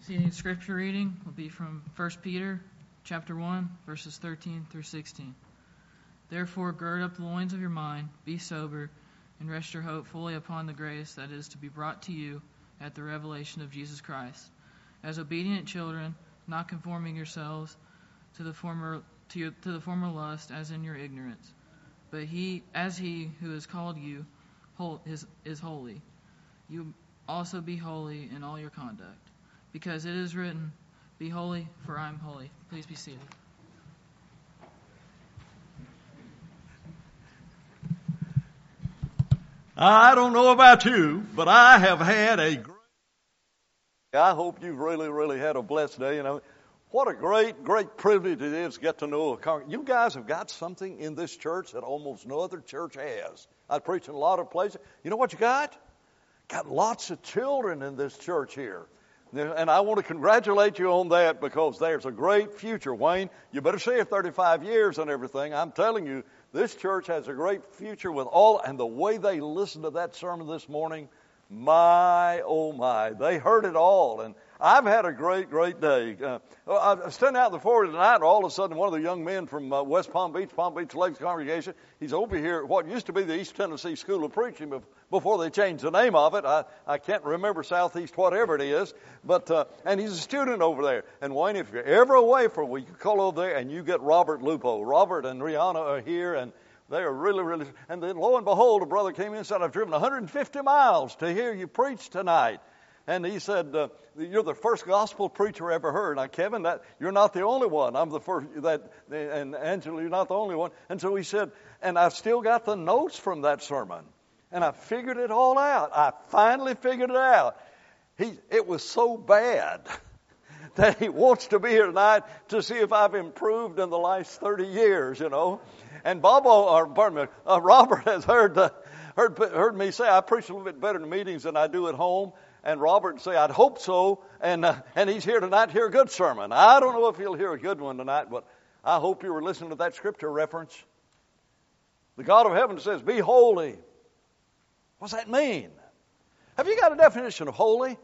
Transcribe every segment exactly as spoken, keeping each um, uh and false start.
The scripture reading will be from First Peter chapter one, verses thirteen through sixteen. Therefore gird up the loins of your mind, be sober, and rest your hope fully upon the grace that is to be brought to you at the revelation of Jesus Christ. As obedient children, not conforming yourselves to the former to, your, to the former lust as in your ignorance, but he, as he who has called you, whole, is, is holy. You also be holy in all your conduct. Because it is written, be holy, for I am holy. Please be seated. I don't know about you, but I have had a great... I hope you've really, really had a blessed day. You know, what a great, great privilege it is to get to know a congregation. You guys have got something in this church that almost no other church has. I preach in a lot of places. You know what you got? Got lots of children in this church here. And I want to congratulate you on that because there's a great future, Wayne. You better see it thirty-five years and everything. I'm telling you, this church has a great future with all, and the way they listened to that sermon this morning, my, oh my, they heard it all. And I've had a great, great day. Uh, I was standing out in the foyer tonight, and all of a sudden one of the young men from uh, West Palm Beach, Palm Beach Lakes congregation, he's over here at what used to be the East Tennessee School of Preaching before they changed the name of it. I, I can't remember Southeast, whatever it is. But uh, and he's a student over there. And Wayne, if you're ever away from where you can call over there and you get Robert Lupo. Robert and Rihanna are here, and they are really, really... And then lo and behold, a brother came in and said, I've driven one hundred fifty miles to hear you preach tonight. And he said, uh, you're the first gospel preacher I ever heard. Now, Kevin, that you're not the only one. I'm the first, that, and Angela, you're not the only one. And so he said, and I've still got the notes from that sermon. And I figured it all out. I finally figured it out. He, it was so bad that he wants to be here tonight to see if I've improved in the last thirty years, you know. And Bobo, or pardon me, uh, Robert has heard, uh, heard, heard me say I preach a little bit better in meetings than I do at home. And Robert say, I'd hope so. And uh, and he's here tonight to hear a good sermon. I don't know if he'll hear a good one tonight, but I hope you were listening to that scripture reference. The God of heaven says, be holy. What's that mean? Have you got a definition of holy?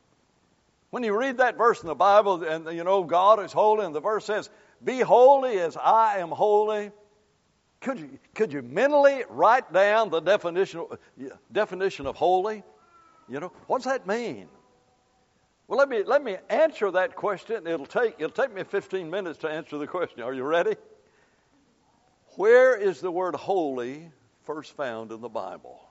When you read that verse in the Bible, and you know God is holy, and the verse says, be holy as I am holy. Could you, could you mentally write down the definition, definition of holy? You know, what's that mean? Well, let me let me answer that question. It'll take it'll take me fifteen minutes to answer the question. Are you ready? Where is the word holy first found in the Bible?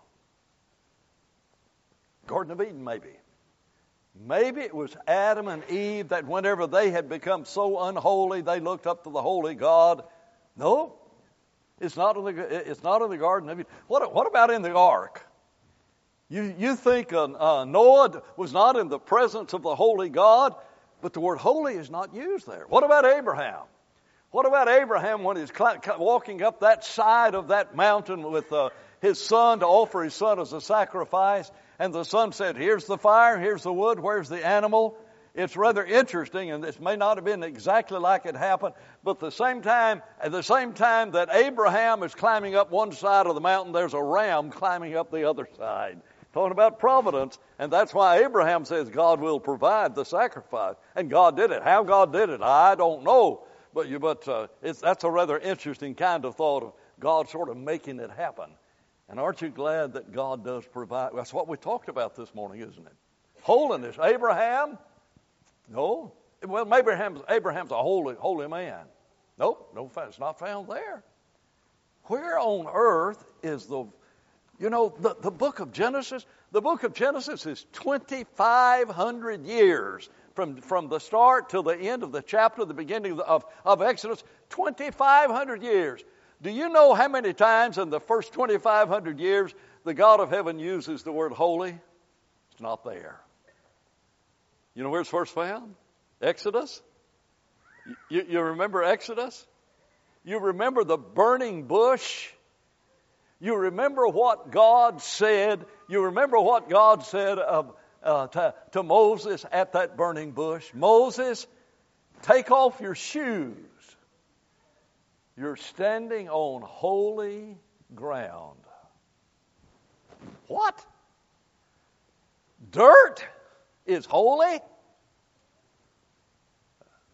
Garden of Eden, maybe. Maybe it was Adam and Eve that whenever they had become so unholy, they looked up to the holy God. No, it's not in the it's not in the Garden of Eden. What what about in the ark? You you think uh, uh, Noah was not in the presence of the holy God, but the word holy is not used there. What about Abraham? What about Abraham when he's cl- walking up that side of that mountain with uh, his son to offer his son as a sacrifice? And the son said, here's the fire, here's the wood, where's the animal? It's rather interesting, and this may not have been exactly like it happened, but at the same time, at the same time that Abraham is climbing up one side of the mountain, there's a ram climbing up the other side. Talking about providence, and that's why Abraham says God will provide the sacrifice, and God did it. How God did it, I don't know, but you, but uh, it's that's a rather interesting kind of thought of God sort of making it happen. And aren't you glad that God does provide? That's what we talked about this morning, isn't it? Holiness. Abraham? No. Well, maybe Abraham's, Abraham's a holy, holy man. Nope, no, it's not found there. Where on earth is the You know, the, the book of Genesis, the book of Genesis is twenty-five hundred years from, from the start till the end of the chapter, the beginning of, the, of, of Exodus, twenty-five hundred years. Do you know how many times in the first twenty-five hundred years the God of heaven uses the word holy? It's not there. You know where it's first found? Exodus. You, you remember Exodus? You remember the burning bush? You remember what God said. You remember what God said of, uh, to, to Moses at that burning bush. Moses, take off your shoes. You're standing on holy ground. What? Dirt is holy?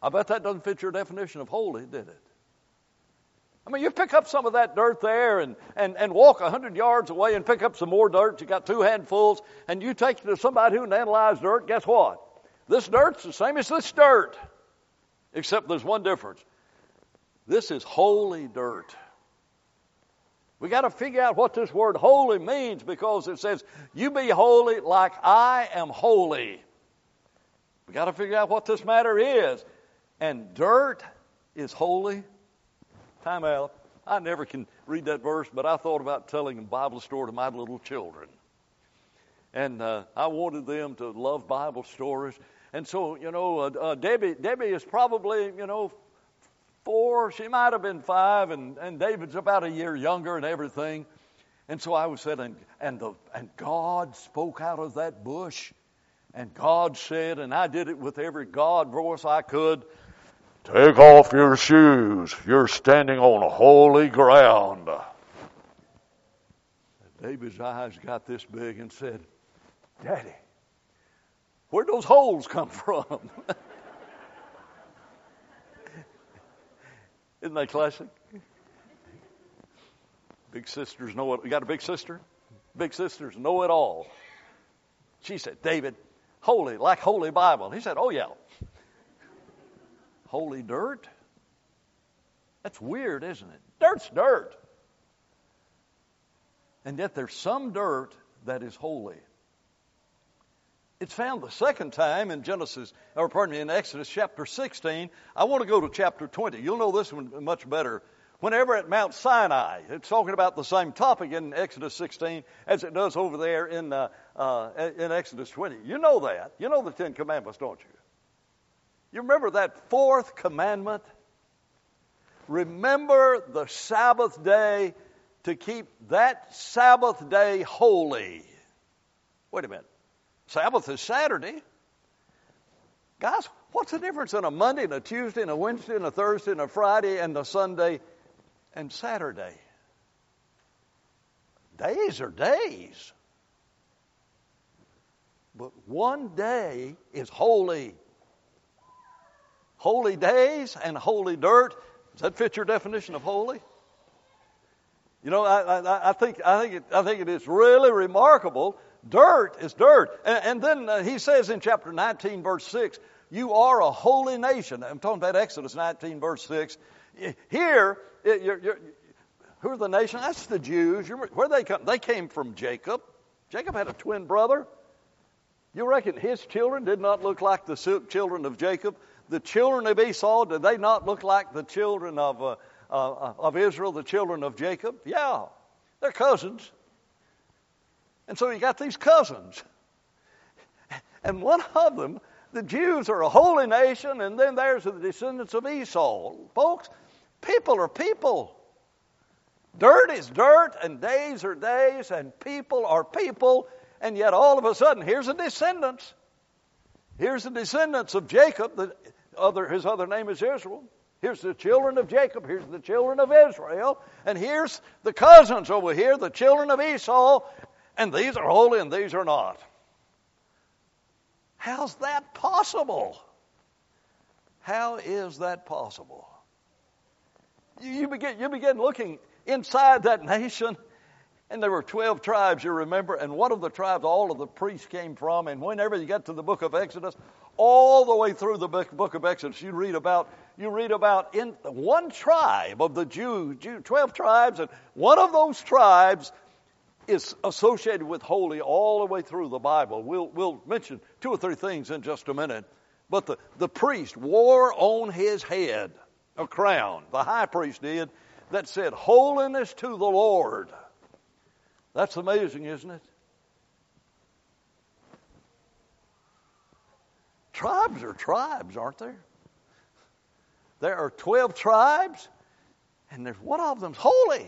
I bet that doesn't fit your definition of holy, did it? I mean, you pick up some of that dirt there and, and, and walk a hundred yards away and pick up some more dirt. You got two handfuls, and you take it to somebody who can analyze dirt. Guess what? This dirt's the same as this dirt, except there's one difference. This is holy dirt. We got to figure out what this word holy means, because it says, you be holy like I am holy. We got to figure out what this matter is. And dirt is holy. Time out. I never can read that verse, but I thought about telling a Bible story to my little children. And uh, I wanted them to love Bible stories. And so, you know, uh, uh, Debbie Debbie is probably, you know, four. She might have been five, and, and David's about a year younger and everything. And so I was saying, and, and, the, and God spoke out of that bush. And God said, and I did it with every God voice I could, take off your shoes. You're standing on holy ground. And David's eyes got this big and said, Daddy, where'd those holes come from? Isn't that classic? Big sisters know it. You got a big sister? Big sisters know it all. She said, David, holy, like Holy Bible. He said, oh yeah. Holy dirt? That's weird, isn't it? Dirt's dirt. And yet there's some dirt that is holy. It's found the second time in Genesis, or pardon me, in Exodus chapter sixteen. I want to go to chapter twenty. You'll know this one much better. Whenever at Mount Sinai, it's talking about the same topic in Exodus sixteen as it does over there in uh, uh, in Exodus twenty. You know that. You know the Ten Commandments, don't you? You remember that fourth commandment? Remember the Sabbath day to keep that Sabbath day holy. Wait a minute. Sabbath is Saturday. Guys, what's the difference in a Monday and a Tuesday and a Wednesday and a Thursday and a Friday and a Sunday and Saturday? Days are days. But one day is holy. Holy days and holy dirt. Does that fit your definition of holy? You know, I, I, I think I think it, I think it is really remarkable. Dirt is dirt, and, and then uh, he says in chapter nineteen, verse six, "You are a holy nation." I'm talking about Exodus nineteen, verse six. Here, it, you're, you're, who are the nation? That's the Jews. You're, where they come? They came from Jacob. Jacob had a twin brother. You reckon his children did not look like the children of Jacob? The children of Esau, did they not look like the children of uh, uh, of Israel, the children of Jacob? Yeah, they're cousins. And so you got these cousins. And one of them, the Jews are a holy nation, and then there's the descendants of Esau. Folks, people are people. Dirt is dirt, and days are days, and people are people, and yet all of a sudden, here's the descendants. Here's the descendants of Jacob. The other, his other name is Israel. Here's the children of Jacob. Here's the children of Israel. And here's the cousins over here, the children of Esau. And these are holy and these are not. How's that possible? How is that possible? You, you, begin, you begin looking inside that nation, and there were twelve tribes, you remember, and one of the tribes all of the priests came from, and whenever you get to the book of Exodus, all the way through the book of Exodus, you read about you read about in one tribe of the Jews, Jew, twelve tribes, and one of those tribes is associated with holy all the way through the Bible. We'll, we'll mention two or three things in just a minute. But the, the priest wore on his head a crown, the high priest did, that said, "Holiness to the Lord." That's amazing, isn't it? Tribes are tribes, aren't there? There are twelve tribes, and there's one of them's holy.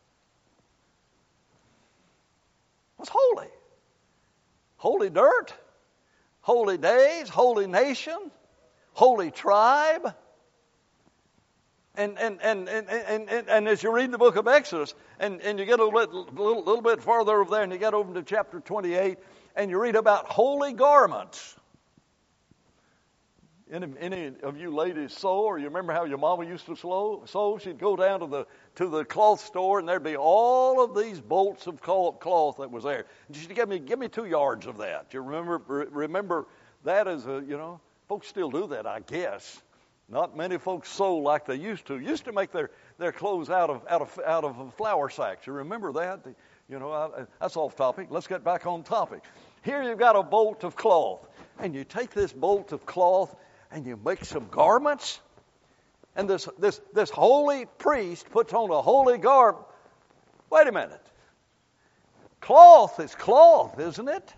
What's holy? Holy dirt, holy days, holy nation, holy tribe. And and and and and, and, and as you read the book of Exodus, and, and you get a little, little, little bit farther over there, and you get over to chapter twenty-eight, and you read about holy garments. any, any of you ladies sew, or you remember how your mama used to sew? sew? She'd go down to the to the cloth store, and there'd be all of these bolts of cloth that was there. And she'd give me give me two yards of that. You remember remember that as a you know folks still do that, I guess. Not many folks sew like they used to. Used to make their, their clothes out of out of out of flour sacks. You remember that? The, you know I, that's off topic. Let's get back on topic. Here you've got a bolt of cloth, and you take this bolt of cloth and you make some garments. And this this this holy priest puts on a holy garb. Wait a minute. Cloth is cloth, isn't it?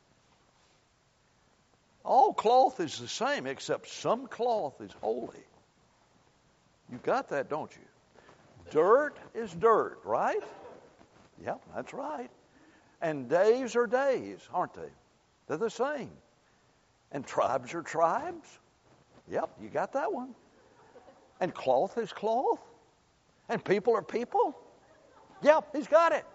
All cloth is the same, except some cloth is holy. You got that, don't you? Dirt is dirt, right? Yep, that's right. And days are days, aren't they? They're the same. And tribes are tribes. Yep, you got that one. And cloth is cloth. And people are people. Yep, he's got it.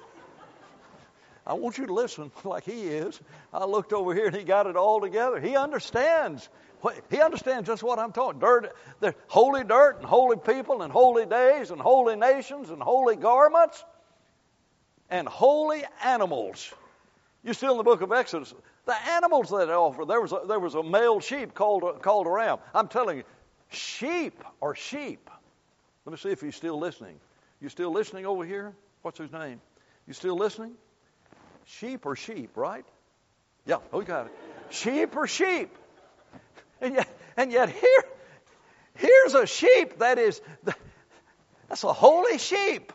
I want you to listen like he is. I looked over here and he got it all together. He understands. He understands just what I'm talking. Dirt, there's holy dirt and holy people and holy days and holy nations and holy garments and holy animals. You still in the book of Exodus. The animals that they offer, there was a, there was a male sheep called a, called a ram. I'm telling you, sheep are sheep. Let me see if he's still listening. You still listening over here? What's his name? You still listening? Sheep are sheep, right? Yeah, we got it. Sheep are sheep. And yet, and yet here, here's a sheep that is, that's a holy sheep.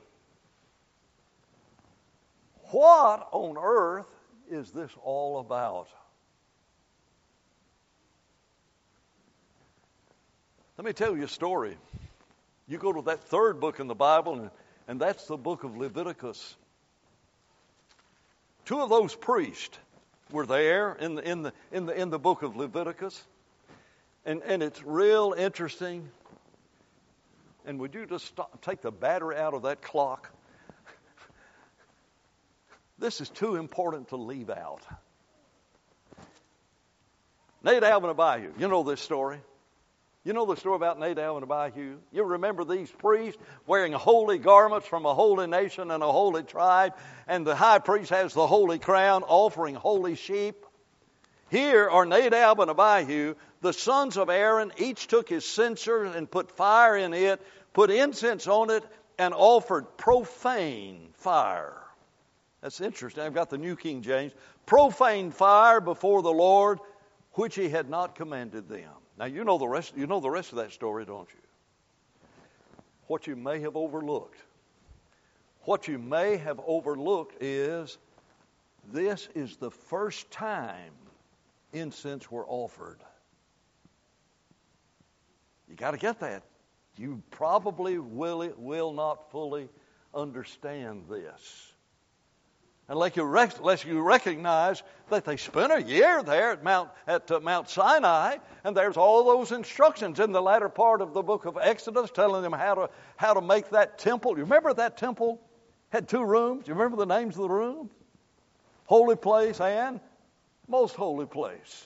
What on earth is this all about? Let me tell you a story. You go to that third book in the Bible, and, and that's the book of Leviticus. Two of those priests were there in the in the in the in the book of Leviticus, and and it's real interesting. And would you just stop, take the battery out of that clock? This is too important to leave out. Nadab and Abihu, you know this story. You know the story about Nadab and Abihu? You remember these priests wearing holy garments from a holy nation and a holy tribe, and the high priest has the holy crown offering holy sheep. Here are Nadab and Abihu, the sons of Aaron. Each took his censer and put fire in it, put incense on it, and offered profane fire. That's interesting. I've got the New King James. Profane fire before the Lord, which he had not commanded them. Now, you know the rest, you know the rest of that story, don't you? What you may have overlooked. What you may have overlooked is this is the first time incense were offered. You got to get that. You probably will, will not fully understand this. Unless you, rec- unless you recognize that they spent a year there at Mount at uh, Mount Sinai, and there's all those instructions in the latter part of the book of Exodus telling them how to how to make that temple. You remember that temple had two rooms? You remember the names of the rooms? Holy place and most holy place.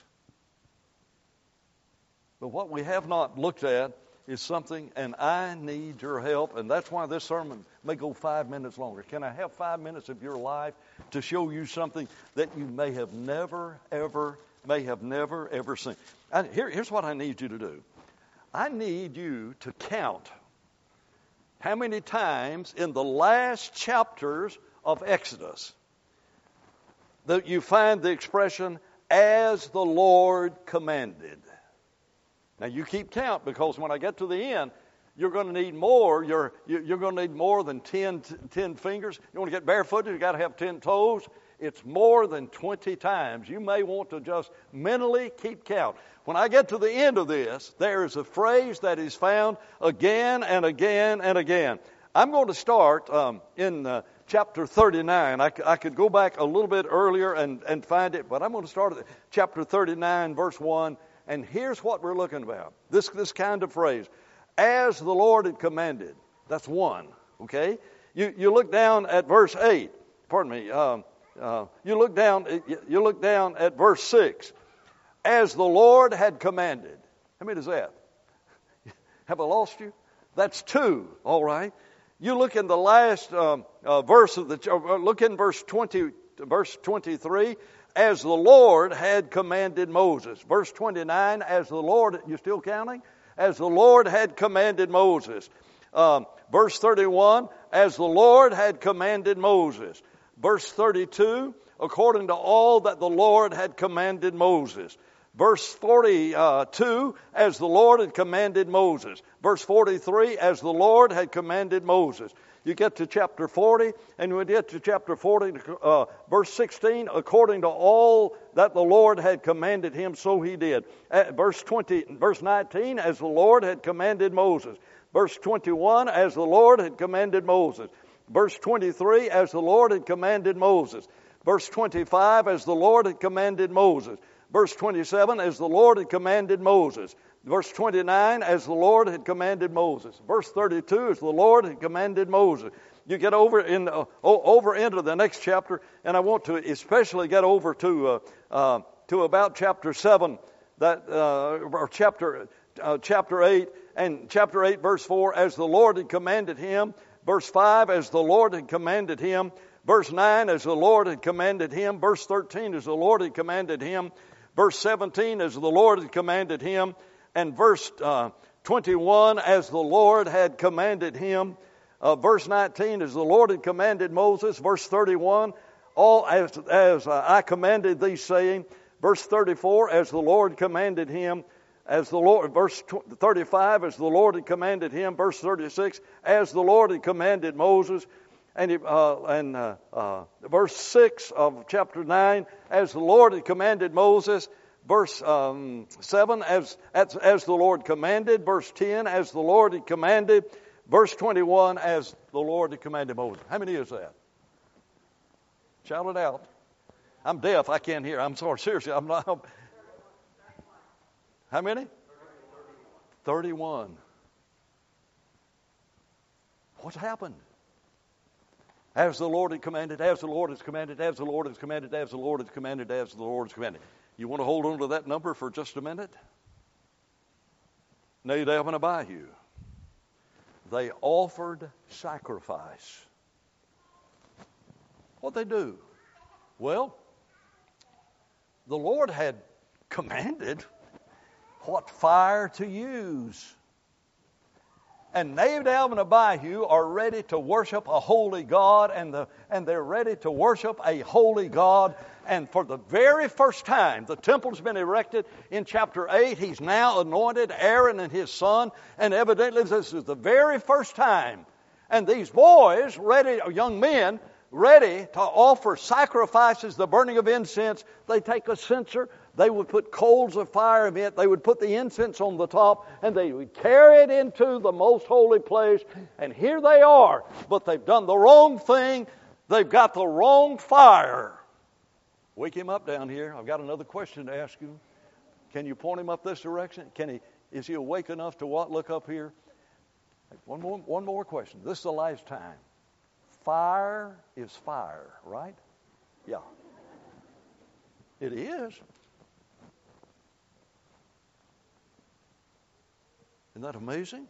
But what we have not looked at is something, and I need your help, and that's why this sermon may go five minutes longer. Can I have five minutes of your life to show you something that you may have never, ever, may have never, ever seen? I, here, here's what I need you to do. I need you to count how many times in the last chapters of Exodus that you find the expression, as the Lord commanded. Now, you keep count, because when I get to the end, you're going to need more. You're, you're going to need more than ten, ten fingers. You want to get barefooted, you've got to have ten toes. It's more than twenty times. You may want to just mentally keep count. When I get to the end of this, there is a phrase that is found again and again and again. I'm going to start um, in uh, chapter thirty-nine. I, I could go back a little bit earlier and, and find it, but I'm going to start at chapter thirty-nine, verse one. And here's what we're looking about. This this kind of phrase. As the Lord had commanded. That's one. Okay? You you look down at verse eight. Pardon me. Um, uh, you look down you look down at verse six. As the Lord had commanded. How many is that? Have I lost you? That's two, all right. You look in the last um, uh, verse of the, uh, look in verse twenty, verse twenty-three, as the Lord had commanded Moses. Verse twenty-nine, as the Lord, you still counting? As the Lord had commanded Moses. Um, verse thirty-one, as the Lord had commanded Moses. Verse thirty-two, according to all that the Lord had commanded Moses. Verse forty-two, as the Lord had commanded Moses. Verse forty-three, as the Lord had commanded Moses. You get to chapter forty, and when you get to chapter forty, uh, verse sixteen, according to all that the Lord had commanded him, so he did. At verse twenty, verse nineteen, as the Lord had commanded Moses. Verse twenty-one, as the Lord had commanded Moses. Verse twenty-three, as the Lord had commanded Moses. Verse twenty-five, as the Lord had commanded Moses. Verse twenty-seven, as the Lord had commanded Moses. Verse twenty-nine, as the Lord had commanded Moses. Verse thirty-two, as the Lord had commanded Moses. You get over in uh, over into the next chapter, and I want to especially get over to uh, uh, to about chapter seven, that uh, or chapter uh, chapter eight, and chapter eight, verse four, as the Lord had commanded him. Verse five, as the Lord had commanded him. Verse nine, as the Lord had commanded him. Verse thirteen, as the Lord had commanded him. Verse seventeen, as the Lord had commanded him. And verse uh, twenty-one, as the Lord had commanded him. Uh, verse nineteen, as the Lord had commanded Moses. Verse thirty-one, all as, as uh, I commanded thee, saying. Verse thirty-four, as the Lord commanded him. As the Lord, verse thirty-five, as the Lord had commanded him. Verse thirty-six, as the Lord had commanded Moses. And, he, uh, and uh, uh, verse six of chapter nine, as the Lord had commanded Moses. Verse um, seven, as, as as the Lord commanded. Verse ten, as the Lord had commanded. Verse twenty-one, as the Lord had commanded Moses. How many is that? Shout it out. I'm deaf. I can't hear. I'm sorry. Seriously, I'm not. I'm, how many? thirty-one. What's happened? As the Lord had commanded, as the Lord has commanded, as the Lord has commanded, as the Lord has commanded, as the Lord has commanded. You want to hold on to that number for just a minute? Nadab and Abihu. They offered sacrifice. What'd they do? Well, the Lord had commanded what fire to use. And Nadab and Abihu are ready to worship a holy God, and the and they're ready to worship a holy God. And for the very first time, the temple's been erected in chapter eight. He's now anointed Aaron and his son, and evidently this is the very first time. And these boys, ready, young men, ready to offer sacrifices, the burning of incense. They take a censer. They would put coals of fire in it. They would put the incense on the top, and they would carry it into the most holy place. And here they are, but they've done the wrong thing. They've got the wrong fire. Wake him up down here. I've got another question to ask you. Can you point him up this direction? Can he? Is he awake enough to what? Look up here. One more, one more question. This is the last time. Fire is fire, right? Yeah. It is. Isn't that amazing?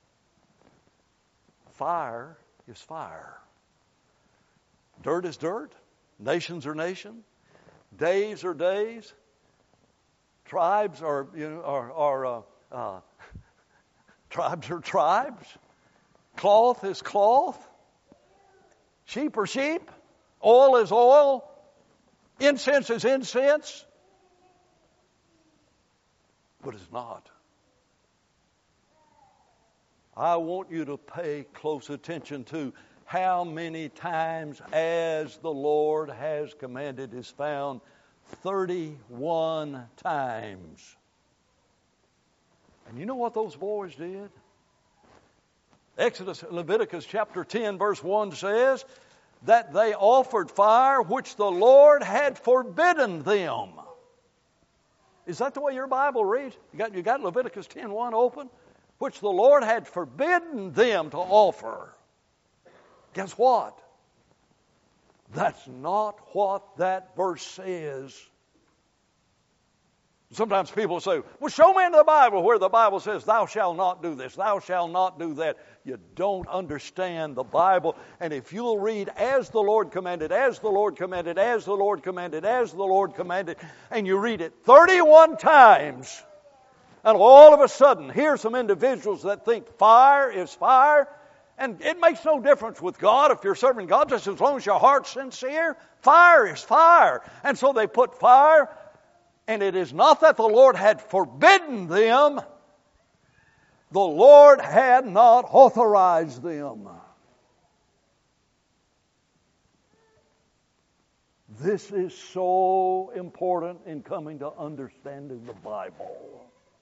Fire is fire. Dirt is dirt. Nations are nations. Days are days. Tribes are, you know, are, are uh, uh, tribes are tribes. Cloth is cloth. Sheep are sheep. Oil is oil. Incense is incense. But it's not. I want you to pay close attention to how many times as the Lord has commanded is found. thirty-one times. And you know what those boys did? Exodus, Leviticus chapter ten verse one says that they offered fire which the Lord had forbidden them. Is that the way your Bible reads? You got, you got Leviticus ten one open? Which the Lord had forbidden them to offer. Guess what? That's not what that verse says. Sometimes people say, well, show me in the Bible where the Bible says, thou shalt not do this, thou shalt not do that. You don't understand the Bible. And if you'll read as the Lord commanded, as the Lord commanded, as the Lord commanded, as the Lord commanded, and you read it thirty-one times, and all of a sudden, here's some individuals that think fire is fire, and it makes no difference with God if you're serving God, just as long as your heart's sincere. Fire is fire. And so they put fire. And it is not that the Lord had forbidden them. The Lord had not authorized them. This is so important in coming to understanding the Bible.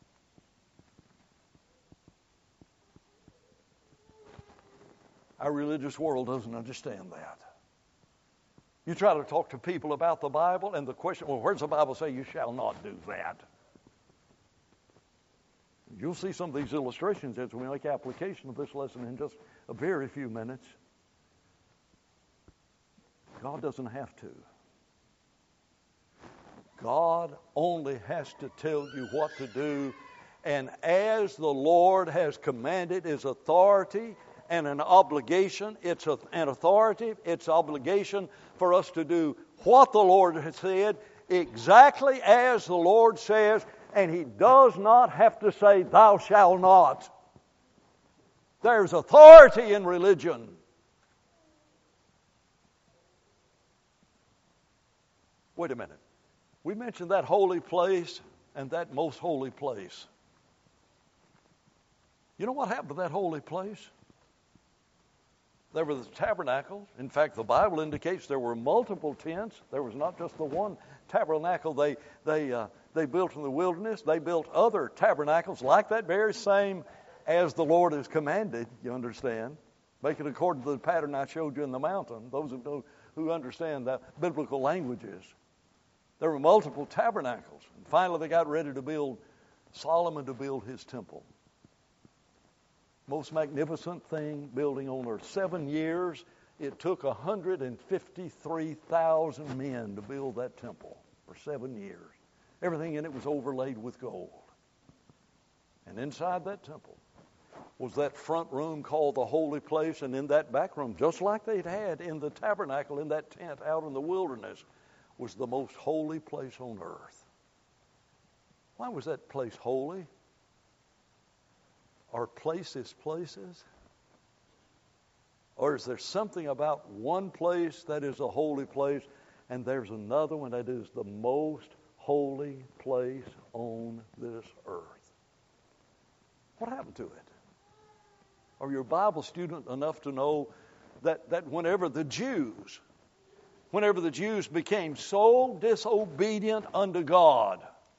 Our religious world doesn't understand that. You try to talk to people about the Bible, and the question, well, where does the Bible say you shall not do that? You'll see some of these illustrations as we make application of this lesson in just a very few minutes. God doesn't have to. God only has to tell you what to do, and as the Lord has commanded His authority and an obligation, it's a, an authority, it's obligation for us to do what the Lord has said, exactly as the Lord says, and He does not have to say, thou shalt not. There's authority in religion. Wait a minute. We mentioned that holy place and that most holy place. You know what happened to that holy place? There were the tabernacles. In fact, the Bible indicates there were multiple tents. There was not just the one tabernacle they they uh, they built in the wilderness. They built other tabernacles like that very same as the Lord has commanded, you understand. Make it according to the pattern I showed you in the mountain, those who know, who understand the biblical languages. There were multiple tabernacles. And finally they got ready to build, Solomon to build his temple. Most magnificent thing building on earth. Seven years, it took one hundred fifty-three thousand men to build that temple for seven years. Everything in it was overlaid with gold. And inside that temple was that front room called the holy place, and in that back room, just like they'd had in the tabernacle, in that tent out in the wilderness, was the most holy place on earth. Why was that place holy? Are places places? Or is there something about one place that is a holy place and there's another one that is the most holy place on this earth? What happened to it? Are you a Bible student enough to know that, that whenever the Jews, whenever the Jews became so disobedient unto God,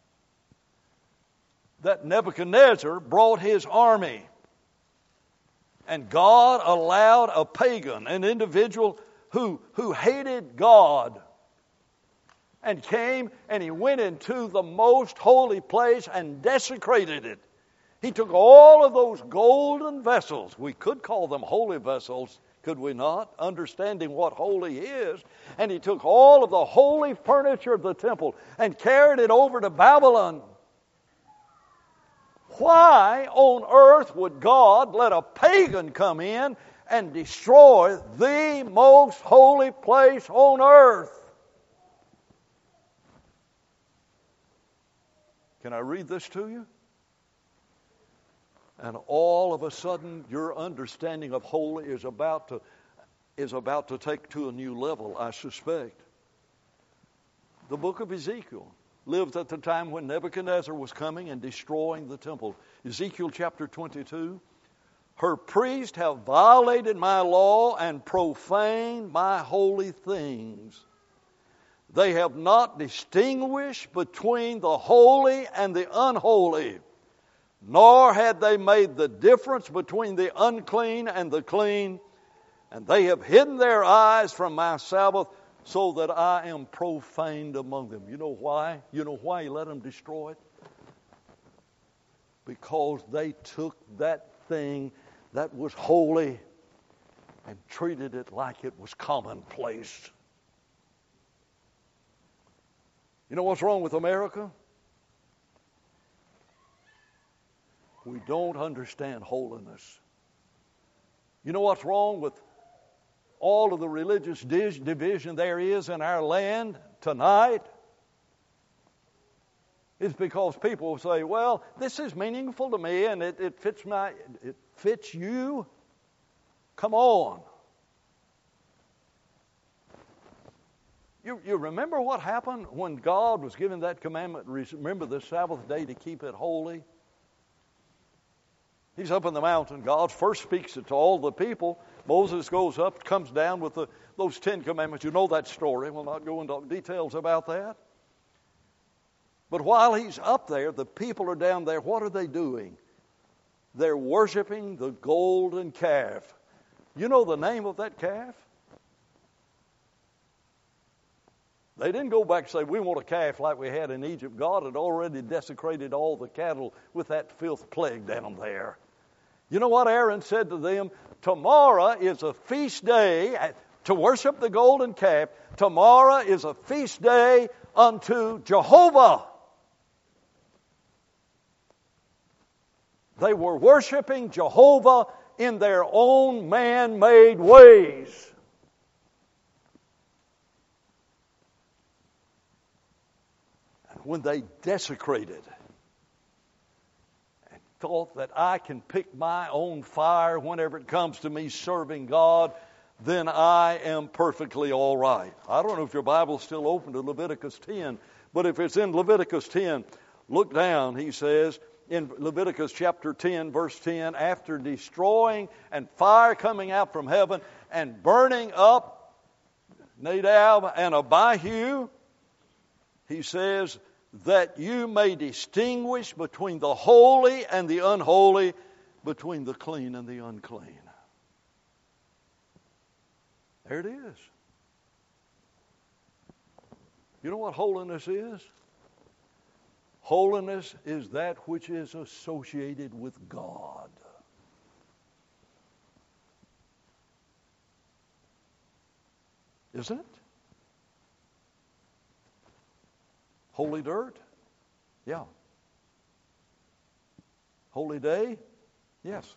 that Nebuchadnezzar brought his army, and God allowed a pagan, an individual who, who hated God, and came and he went into the most holy place and desecrated it. He took all of those golden vessels, we could call them holy vessels, could we not? Understanding what holy is. And he took all of the holy furniture of the temple and carried it over to Babylon. Why on earth would God let a pagan come in and destroy the most holy place on earth? Can I read this to you? And all of a sudden your understanding of holy is about to is about to take to a new level, I suspect. The book of Ezekiel lived at the time when Nebuchadnezzar was coming and destroying the temple. Ezekiel chapter twenty-two. Her priests have violated my law and profaned my holy things. They have not distinguished between the holy and the unholy, nor had they made the difference between the unclean and the clean, and they have hidden their eyes from my Sabbath, so that I am profaned among them. You know why? You know why he let them destroy it? Because they took that thing that was holy and treated it like it was commonplace. You know what's wrong with America? We don't understand holiness. You know what's wrong with all of the religious division there is in our land tonight? It's because people say, well, this is meaningful to me and it, it fits my, it fits you. Come on. You, you remember what happened when God was giving that commandment, remember the Sabbath day to keep it holy? He's up in the mountain. God first speaks it to all the people. Moses goes up, comes down with the, those Ten Commandments. You know that story. We'll not go into details about that. But while he's up there, the people are down there. What are they doing? They're worshiping the golden calf. You know the name of that calf? They didn't go back and say, we want a calf like we had in Egypt. God had already desecrated all the cattle with that filth plague down there. You know what Aaron said to them? Tomorrow is a feast day to worship the golden calf. Tomorrow is a feast day unto Jehovah. They were worshiping Jehovah in their own man-made ways. And when they desecrated and thought that I can pick my own fire whenever it comes to me serving God, then I am perfectly all right. I don't know if your Bible's still open to Leviticus ten, but if it's in Leviticus ten, look down, he says, in Leviticus chapter ten, verse ten, after destroying and fire coming out from heaven and burning up Nadab and Abihu, he says, that you may distinguish between the holy and the unholy, between the clean and the unclean. There it is. You know what holiness is? Holiness is that which is associated with God. Isn't it? Holy dirt? Yeah. Holy day? Yes.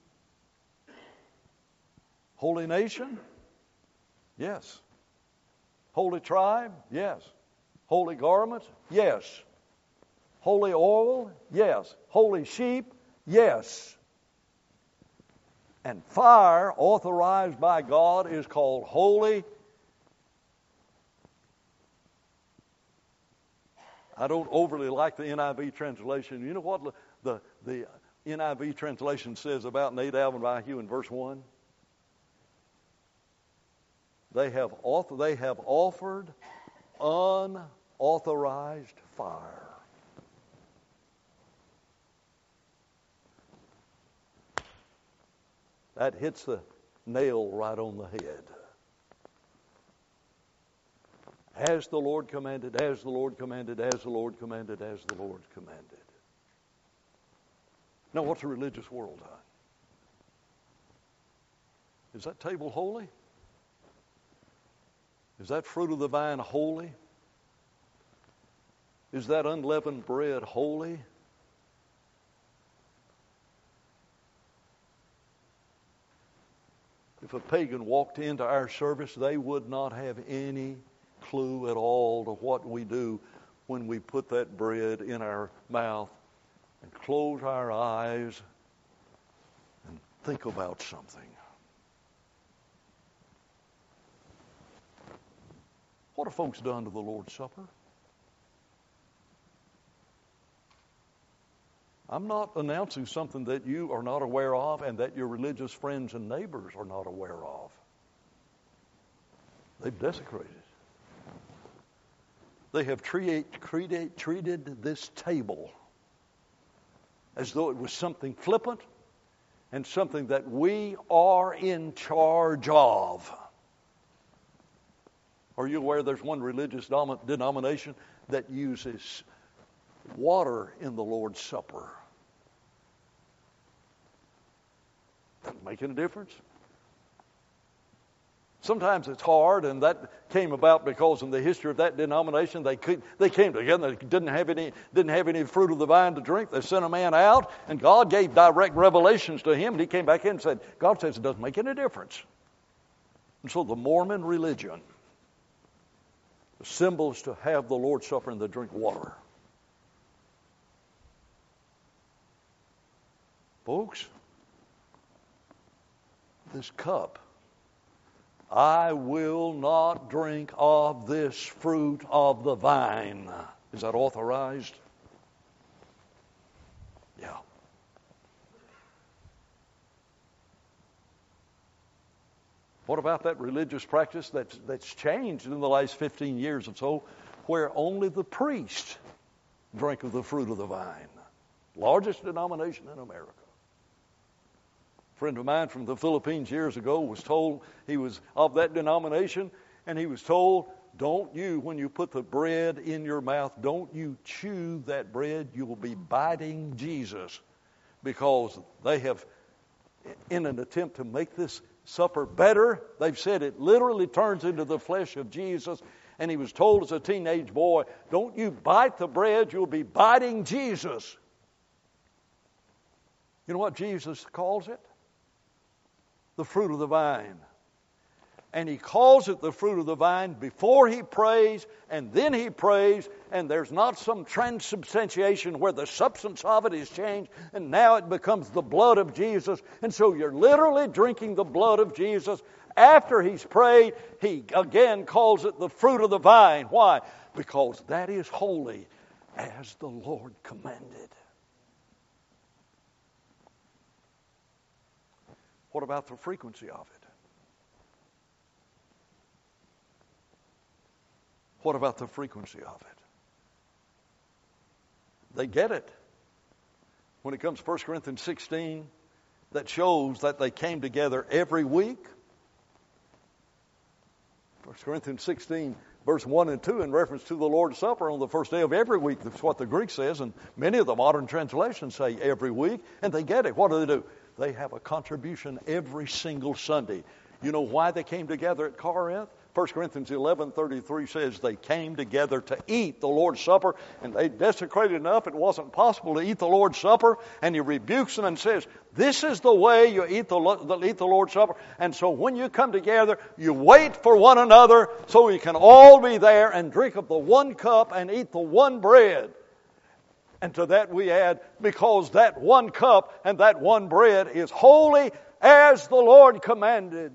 Holy nation? Yes. Holy tribe? Yes. Holy garments? Yes. Holy oil? Yes. Holy sheep? Yes. And fire authorized by God is called holy. I don't overly like the N I V translation. You know what the, the N I V translation says about Nadab and Abihu in verse one? They have, author, they have offered unauthorized fire. That hits the nail right on the head. As the Lord commanded, as the Lord commanded, as the Lord commanded, as the Lord commanded. Now, what's the religious world done? Is that table holy? Is that fruit of the vine holy? Is that unleavened bread holy? If a pagan walked into our service, they would not have any clue at all to what we do when we put that bread in our mouth and close our eyes and think about something. What have folks done to the Lord's Supper? I'm not announcing something that you are not aware of and that your religious friends and neighbors are not aware of. They've desecrated. They have treated, treated, treated this table as though it was something flippant and something that we are in charge of. Are you aware there's one religious denomination that uses water in the Lord's Supper? Doesn't make any difference. Sometimes it's hard, and that came about because in the history of that denomination, they could, they came together. They didn't have any didn't have any fruit of the vine to drink. They sent a man out, and God gave direct revelations to him. And he came back in and said, "God says it doesn't make any difference." And so the Mormon religion, the symbol is to have the Lord's Supper and to drink water. Folks, this cup, I will not drink of this fruit of the vine. Is that authorized? Yeah. What about that religious practice that's, that's changed in the last fifteen years or so, where only the priest drank of the fruit of the vine? Largest denomination in America. A friend of mine from the Philippines years ago was told, he was of that denomination, and he was told, don't you, when you put the bread in your mouth, don't you chew that bread. You will be biting Jesus, because they have, in an attempt to make this supper better, they've said it literally turns into the flesh of Jesus. And he was told as a teenage boy, don't you bite the bread, you'll be biting Jesus. You know what Jesus calls it? The fruit of the vine. And he calls it the fruit of the vine before he prays, and then he prays, and there's not some transubstantiation where the substance of it is changed, and now it becomes the blood of Jesus. And so you're literally drinking the blood of Jesus. After he's prayed, he again calls it the fruit of the vine. Why? Because that is holy as the Lord commanded. What about the frequency of it? What about the frequency of it? They get it. When it comes to First Corinthians sixteen, that shows that they came together every week. First Corinthians sixteen, verse one and two, in reference to the Lord's Supper on the first day of every week. That's what the Greek says, and many of the modern translations say every week, and they get it. What do they do? They have a contribution every single Sunday. You know why they came together at Corinth? First Corinthians eleven thirty-three says they came together to eat the Lord's Supper, and they desecrated enough it wasn't possible to eat the Lord's Supper, and he rebukes them and says, this is the way you eat the, eat the Lord's Supper. And so when you come together, you wait for one another so you can all be there and drink of the one cup and eat the one bread. And to that we add, because that one cup and that one bread is holy as the Lord commanded.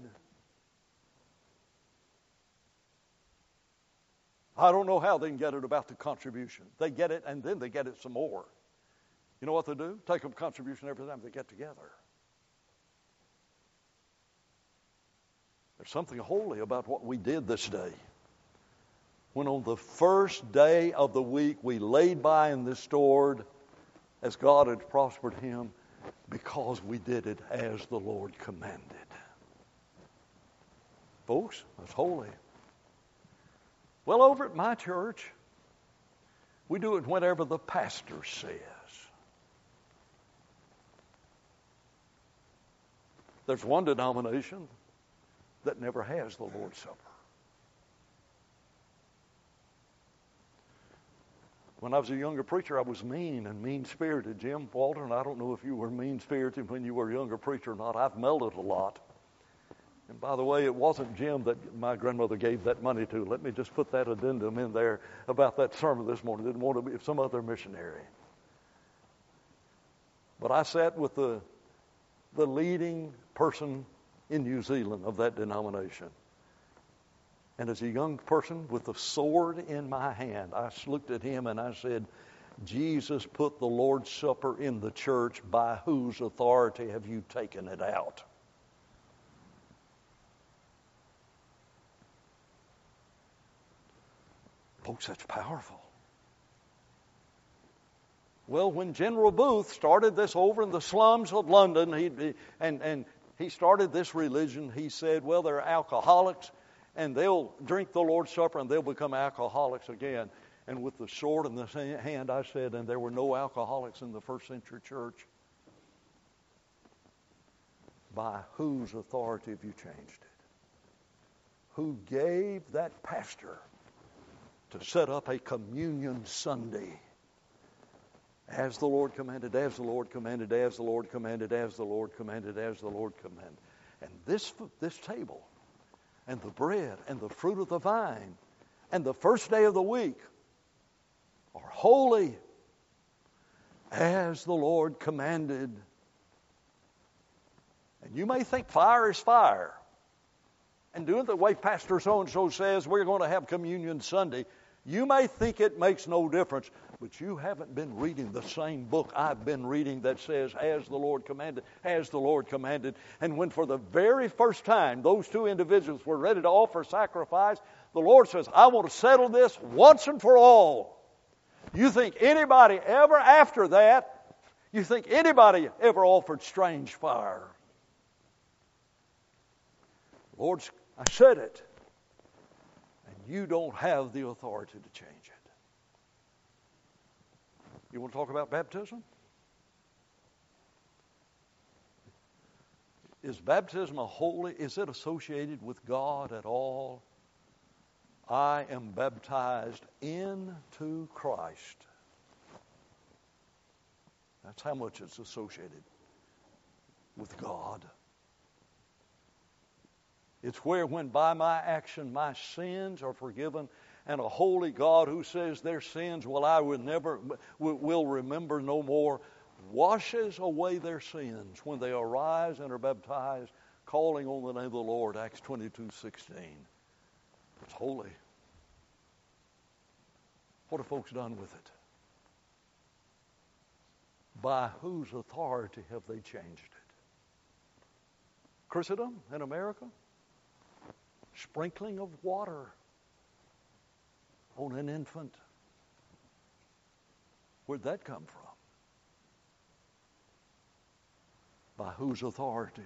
I don't know how they can get it about the contribution. They get it, and then they get it some more. You know what they do? Take up contribution every time they get together. There's something holy about what we did this day. When on the first day of the week we laid by and this stored as God had prospered him, because we did it as the Lord commanded. Folks, that's holy. Well, over at my church, we do it whenever the pastor says. There's one denomination that never has the Lord's Supper. When I was a younger preacher, I was mean and mean-spirited. Jim Walton, I don't know if you were mean-spirited when you were a younger preacher or not. I've melded a lot. And by the way, it wasn't Jim that my grandmother gave that money to. Let me just put that addendum in there about that sermon this morning. Didn't want to be some other missionary. But I sat with the, the leading person in New Zealand of that denomination. And as a young person with a sword in my hand, I looked at him and I said, Jesus put the Lord's Supper in the church. By whose authority have you taken it out? Folks, that's powerful. Well, when General Booth started this over in the slums of London, he and, and he started this religion, he said, well, they're alcoholics, and they'll drink the Lord's Supper, and they'll become alcoholics again. And with the sword in the hand, I said, and there were no alcoholics in the first century church. By whose authority have you changed it? who gave that pastor to set up a communion Sunday. As the Lord commanded, as the Lord commanded, as the Lord commanded, as the Lord commanded, as the Lord commanded. And this, this table and the bread and the fruit of the vine and the first day of the week are holy as the Lord commanded. And you may think fire is fire. And doing it the way Pastor so-and-so says, we're going to have communion Sunday. You may think it makes no difference, but you haven't been reading the same book I've been reading that says, as the Lord commanded, as the Lord commanded. And when for the very first time those two individuals were ready to offer sacrifice, the Lord says, I want to settle this once and for all. You think anybody ever after that, you think anybody ever offered strange fire? Lord, I said it. And you don't have the authority to change it. You want to talk about baptism? Is baptism a holy, is it associated with God at all? I am baptized into Christ. That's how much it's associated with God. It's where, when by my action my sins are forgiven, and a holy God who says their sins will I will never will remember no more, washes away their sins when they arise and are baptized, calling on the name of the Lord. Acts twenty-two sixteen. It's holy. What have folks done with it? By whose authority have they changed it? Christendom in America? Sprinkling of water on an infant. Where'd that come from? By whose authority?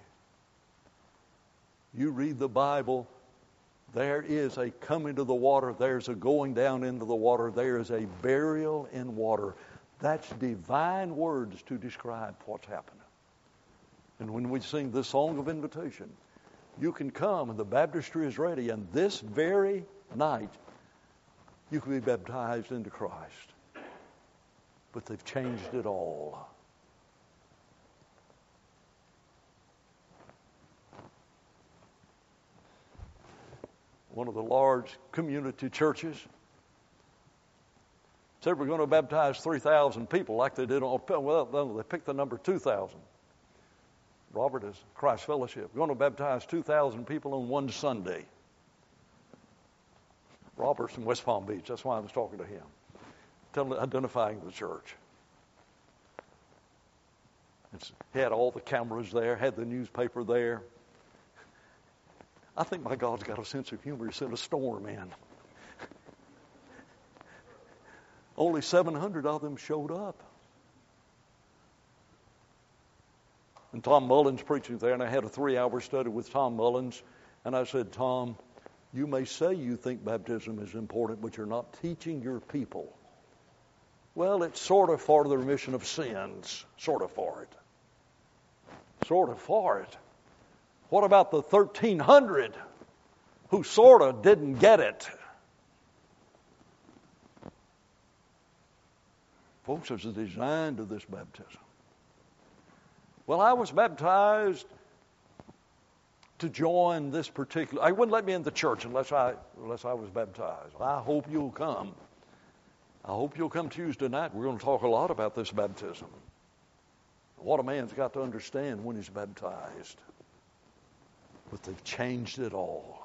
You read the Bible, there is a coming to the water, there's a going down into the water, there is a burial in water. That's divine words to describe what's happening. And when we sing this song of invitation, you can come and the baptistry is ready, and this very night you can be baptized into Christ. But they've changed it all. One of the large community churches said we're going to baptize three thousand people like they did on, well, they picked the number two thousand. Robert is Christ Fellowship. We're going to baptize two thousand people on one Sunday. Robert's in West Palm Beach. That's why I was talking to him, telling, identifying the church. It's, he had all the cameras there, had the newspaper there. I think my God's got a sense of humor. He sent a storm in. Only seven hundred of them showed up. And Tom Mullins preaching there, and I had a three-hour study with Tom Mullins, and I said, Tom, you may say you think baptism is important, but you're not teaching your people. Well, it's sort of for the remission of sins, sort of for it. Sort of for it. What about the thirteen hundred who sort of didn't get it? Folks, there's a design to this baptism. Well, I was baptized to join this particular... I wouldn't let me in the church unless I unless I was baptized. I hope you'll come. I hope you'll come Tuesday night. We're going to talk a lot about this baptism. What a man's got to understand when he's baptized. But they've changed it all.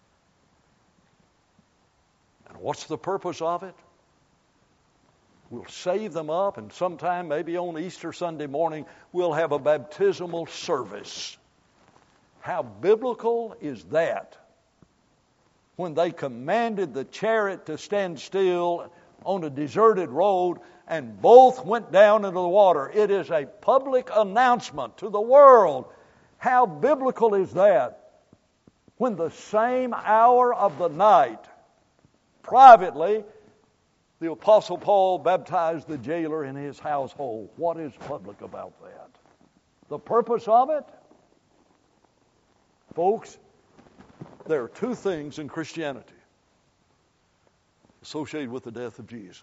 And what's the purpose of it? We'll save them up, and sometime, maybe on Easter Sunday morning, we'll have a baptismal service. How biblical is that? When they commanded the chariot to stand still on a deserted road, and both went down into the water. It is a public announcement to the world. How biblical is that? When the same hour of the night, privately, the Apostle Paul baptized the jailer in his household. What is public about that? The purpose of it? Folks, There are two things in Christianity associated with the death of Jesus.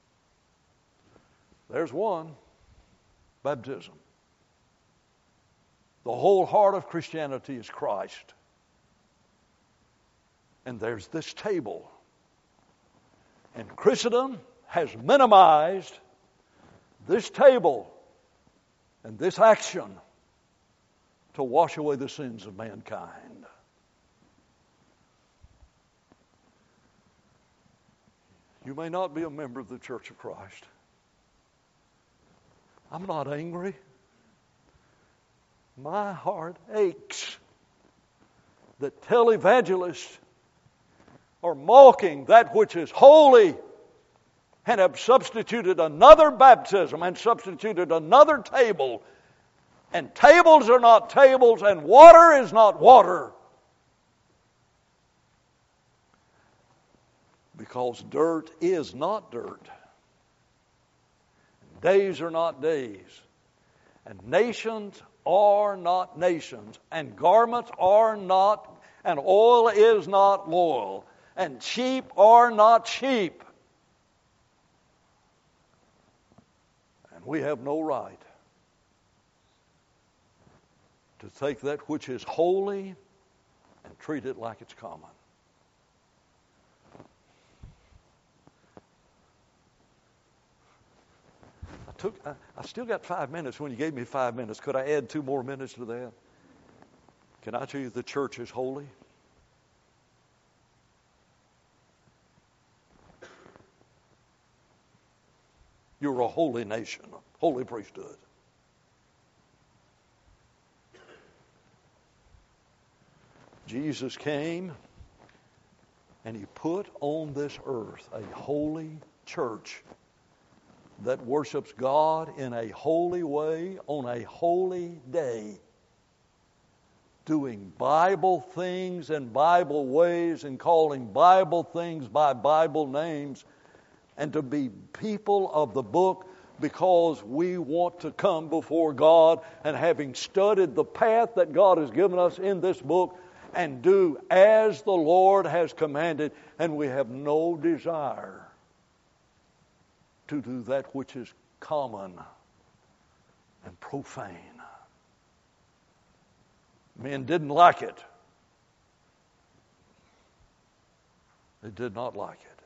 There's one, baptism. The whole heart of Christianity is Christ. And there's this table. And Christendom has minimized this table and this action to wash away the sins of mankind. You may not be a member of the Church of Christ. I'm not angry. My heart aches that televangelists are mocking that which is holy and have substituted another baptism and substituted another table. And tables are not tables and water is not water. Because dirt is not dirt. Days are not days. And nations are not nations. And garments are not, and oil is not oil. And sheep are not sheep. And we have no right to take that which is holy and treat it like it's common. I took. I, I still got five minutes. When you gave me five minutes, could I add two more minutes to that? Can I tell you the church is holy? You're a holy nation, a holy priesthood. Jesus came and He put on this earth a holy church that worships God in a holy way on a holy day, doing Bible things in Bible ways and calling Bible things by Bible names, and to be people of the book because we want to come before God and having studied the path that God has given us in this book and do as the Lord has commanded, and we have no desire to do that which is common and profane. Men didn't like it. They did not like it.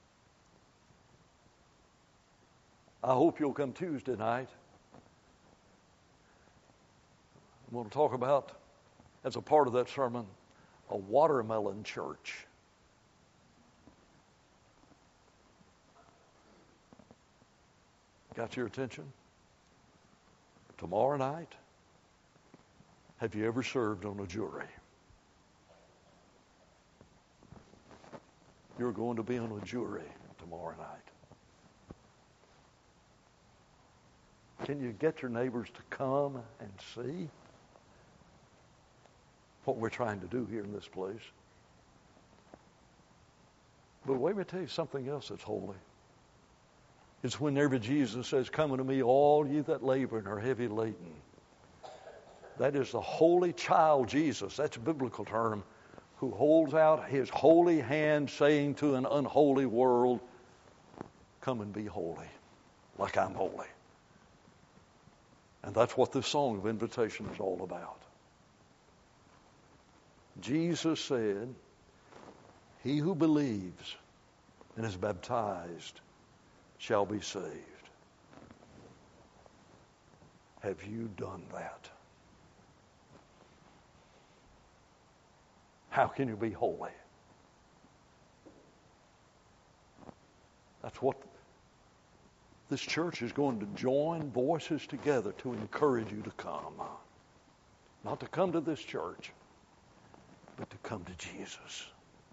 I hope you'll come Tuesday night. I'm going to talk about, as a part of that sermon, a watermelon church. Got your attention? Tomorrow night, have you ever served on a jury? You're going to be on a jury tomorrow night. Can you get your neighbors to come and see what we're trying to do here in this place? But wait, let me tell you something else that's holy. It's whenever Jesus says, "Come unto me, all you that labor and are heavy laden." That is the holy child Jesus. That's a biblical term. Who holds out His holy hand saying to an unholy world, "Come and be holy like I'm holy." And that's what this song of invitation is all about. Jesus said, "He who believes and is baptized shall be saved." Have you done that? How can you be holy? That's what this church is going to join voices together to encourage you to come. Not to come to this church, but to come to Jesus.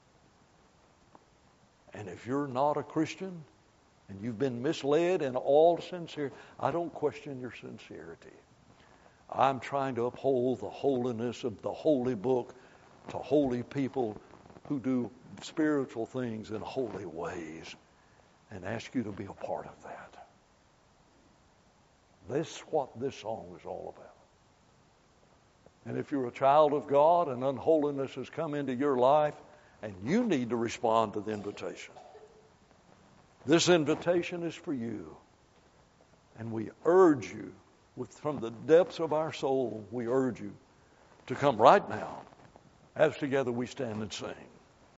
And if you're not a Christian and you've been misled in all sincerity, I don't question your sincerity. I'm trying to uphold the holiness of the holy book to holy people who do spiritual things in holy ways, and ask you to be a part of that. This is what this song is all about. And if you're a child of God and unholiness has come into your life, and you need to respond to the invitation, this invitation is for you. And we urge you, with, from the depths of our soul, we urge you to come right now as together we stand and sing.